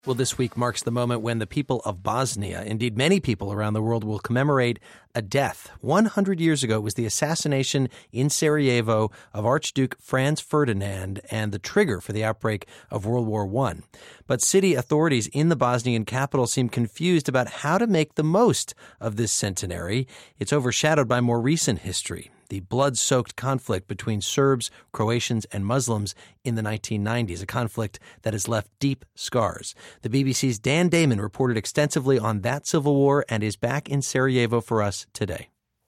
Well, this week marks the moment when the people of Bosnia, indeed many people around the world, will commemorate a death. 100 years ago, it was the assassination in Sarajevo of Archduke Franz Ferdinand and the trigger for the outbreak of World War I. But city authorities in the Bosnian capital seem confused about how to make the most of this centenary. It's overshadowed by more recent history, the blood-soaked conflict between Serbs, Croatians, and Muslims in the 1990s, a conflict that has left deep scars. The BBC's Dan Damon reported extensively on that civil war and is back in Sarajevo for us today.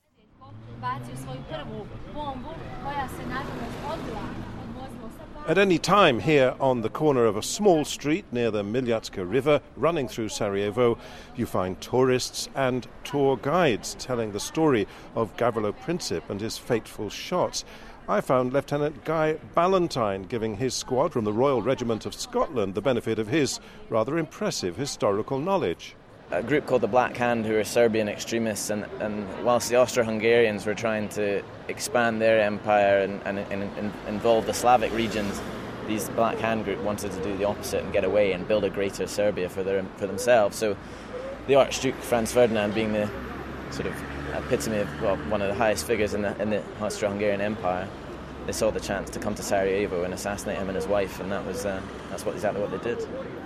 At any time here on the corner of a small street near the Miljacka River running through Sarajevo, you find tourists and tour guides telling the story of Gavrilo Princip and his fateful shots. I found Lieutenant Guy Ballantyne giving his squad from the Royal Regiment of Scotland the benefit of his rather impressive historical knowledge. A group called the Black Hand, who are Serbian extremists, and whilst the Austro-Hungarians were trying to expand their empire and involve the Slavic regions, these Black Hand group wanted to do the opposite and get away and build a greater Serbia for themselves. So the Archduke Franz Ferdinand, being the sort of epitome of one of the highest figures in the Austro-Hungarian Empire, they saw the chance to come to Sarajevo and assassinate him and his wife, and that's exactly what they did.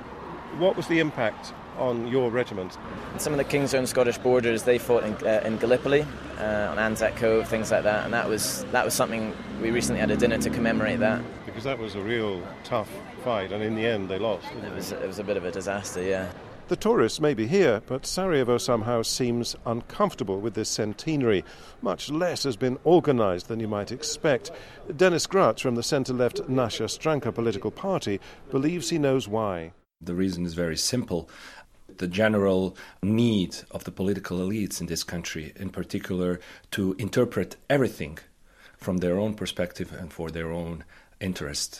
What was the impact on your regiment? And some of the King's Own Scottish borders, they fought in Gallipoli, on Anzac Cove, things like that, and that was something we recently had a dinner to commemorate that. Because that was a real tough fight, and in the end they lost. It was a bit of a disaster, yeah. The tourists may be here, but Sarajevo somehow seems uncomfortable with this centenary. Much less has been organised than you might expect. Denis Gratz from the centre-left Naša Stranka political party believes he knows why. The reason is very simple. The general need of the political elites in this country, in particular, to interpret everything from their own perspective and for their own interest.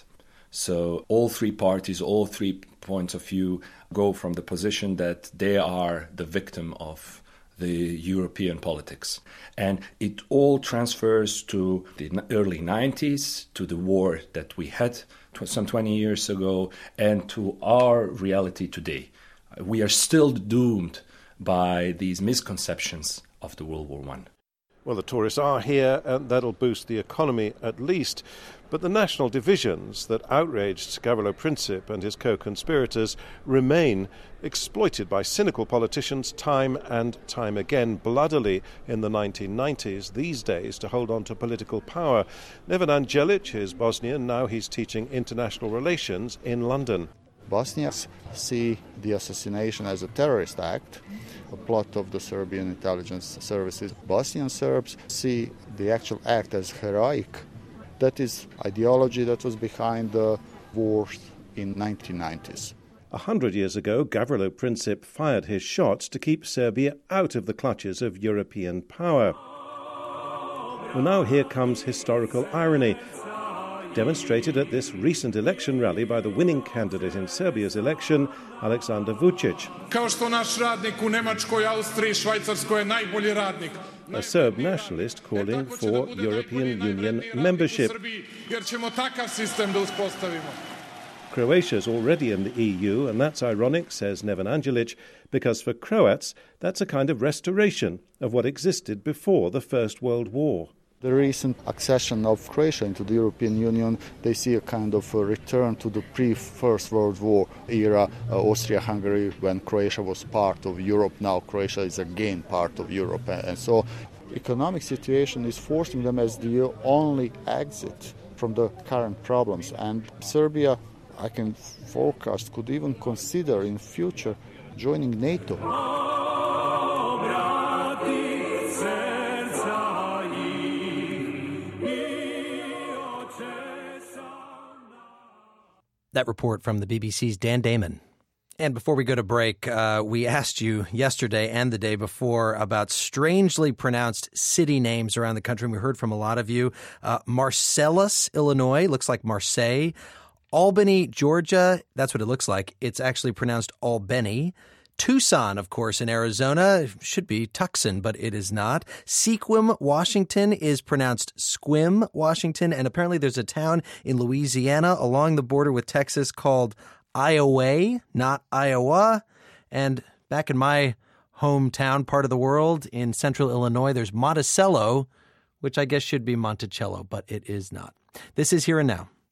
So all three parties, all 3 points of view go from the position that they are the victim of the European politics. And it all transfers to the early 90s, to the war that we had some 20 years ago, and to our reality today. We are still doomed by these misconceptions of the World War I. Well, the tourists are here, and that'll boost the economy at least. But the national divisions that outraged Gavrilo Princip and his co-conspirators remain, exploited by cynical politicians time and time again, bloodily in the 1990s, these days, to hold on to political power. Neven Anđelić is Bosnian. Now he's teaching international relations in London. Bosniaks see the assassination as a terrorist act, a plot of the Serbian intelligence services. Bosnian Serbs see the actual act as heroic. That is ideology that was behind the wars in 1990s. 100 years ago, Gavrilo Princip fired his shots to keep Serbia out of the clutches of European power. Well, now here comes historical irony, demonstrated at this recent election rally by the winning candidate in Serbia's election, Aleksandar Vučić. Kao što naš radnik u Nemačkoj, Austriji, Švajcarskoj je najbolji radnik. A Serb nationalist calling for European Union membership. Jer ćemo takav sistem da uspostavimo. Croatia's already in the EU, and that's ironic, says Neven Anđelić, because for Croats, that's a kind of restoration of what existed before the First World War. The recent accession of Croatia into the European Union, they see a kind of a return to the pre-First World War era, Austria-Hungary, when Croatia was part of Europe. Now Croatia is again part of Europe. And so economic situation is forcing them as the only exit from the current problems. And Serbia, I can forecast, could even consider in future joining NATO. That report from the BBC's Dan Damon. And before we go to break, we asked you yesterday and the day before about strangely pronounced city names around the country. And we heard from a lot of you. Marcellus, Illinois, looks like Marseille. Albany, Georgia, that's what it looks like. It's actually pronounced Albany. Tucson, of course, in Arizona, should be Tucson, but it is not. Sequim, Washington is pronounced Squim, Washington. And apparently there's a town in Louisiana along the border with Texas called Iowa, not Iowa. And back in my hometown part of the world in central Illinois, there's Monticello, which I guess should be Monticello, but it is not. This is Here and Now.